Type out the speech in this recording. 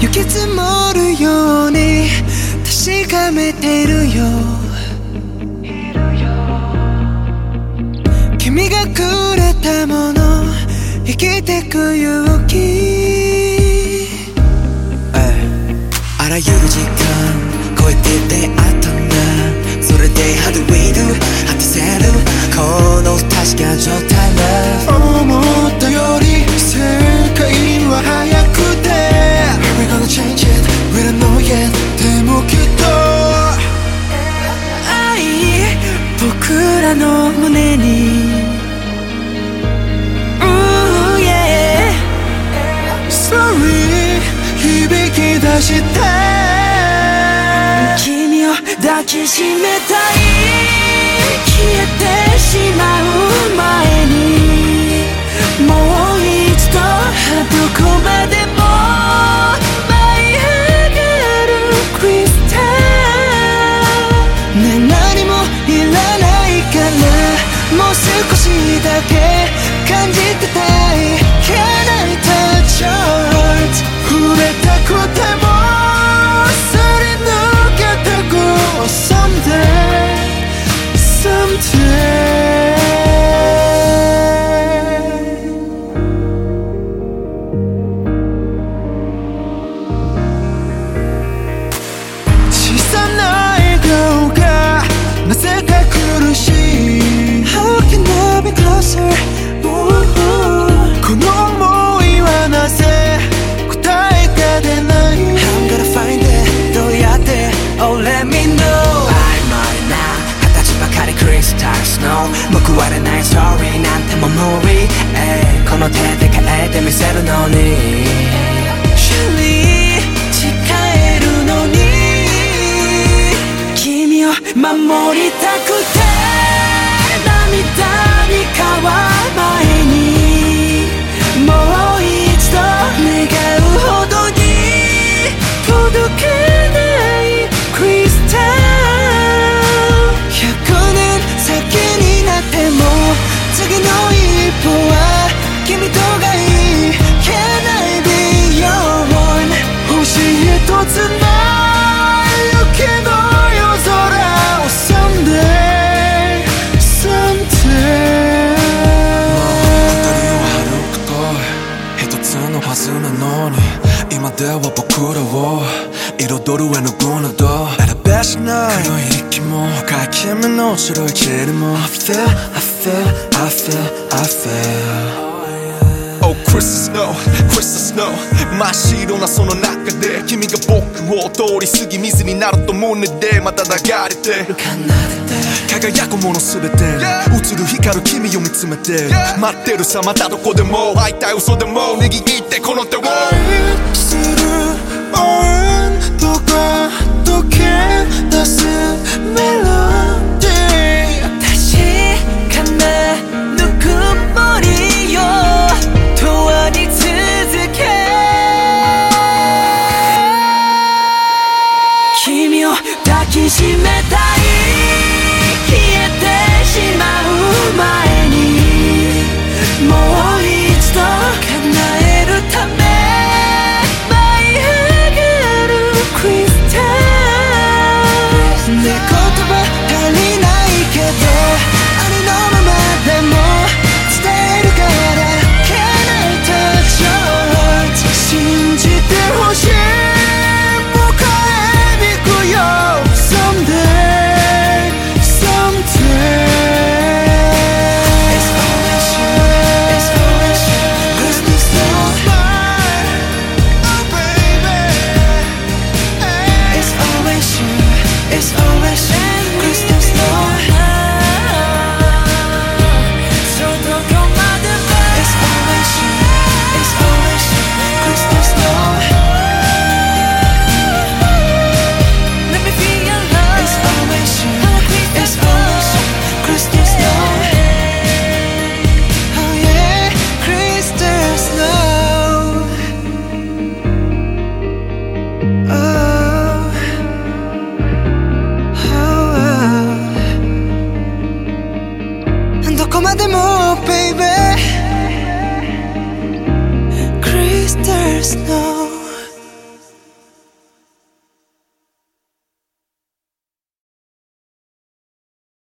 雪積もるように確かめてるよ。君がくれたもの、生きてく勇気。あらゆる時間超えて出会ったんだ。それで How do we do 果たせるこの確か状態だ。思ったより世界は速くて We're gonna change it, we don't know yet でもきっと愛僕らの胸に Ooh yeah Sorry 響き出して君を抱きしめたい。消えてしまう前にもう一度どこまでも舞い上がるクリスタルね。何もいらないからもう少しだけ感じてたい。Can I touch your heart 触れたくてもすり抜けてく Someday Someday小さな笑顔がなぜか苦しい How can I be closer この想いはなぜ答えが出ない。 I'm gonna find it どうやって Oh let me know 曖昧な形ばかりクリスタルスノー報われないストーリーなんても無理、この手で変えてみせるのに Surely 誓えるのに君を守りたくて涙に変わる前にもう一度願うほどに届けないクリスタル。100年先になっても次の一歩は君とがいい。 Can I be your one 星一つの雪の夜空を Someday Someday 辺りを歩くと一つのパズルなのに今では僕らを彩る絵の具など選べしない黒い息も深い君の白い塵も I feel, I feel, I feel, I feel Oh Crystal Snow, Crystal Snow 真っ白なその中で君が僕を通り過ぎ水になると胸でまた流れて輝くものすべて映る光る君を見つめて待ってるさまたどこでも会いたい嘘でも握ってこの手を愛する温度が溶け出すメロディー確かなぬくもりよ永遠に続け君を抱きしめたい。消えてしまう前にもう一度叶えるため舞い上がるクリスタルね。言葉足りないけどありのままでも伝えるから Can I touch your heart 信じてほしい。迎えに行くよ Someday Someday It's always you It's always you Crystal Snow Oh baby It's always you It's always you Crystal Snow Soどこまでも It's always you It's always you Crystal Snow Let me feel your love It's always you It's always you Crystal Snow Oh yeah Crystal Snow Oh Oh どこまでも baby Crystal Snow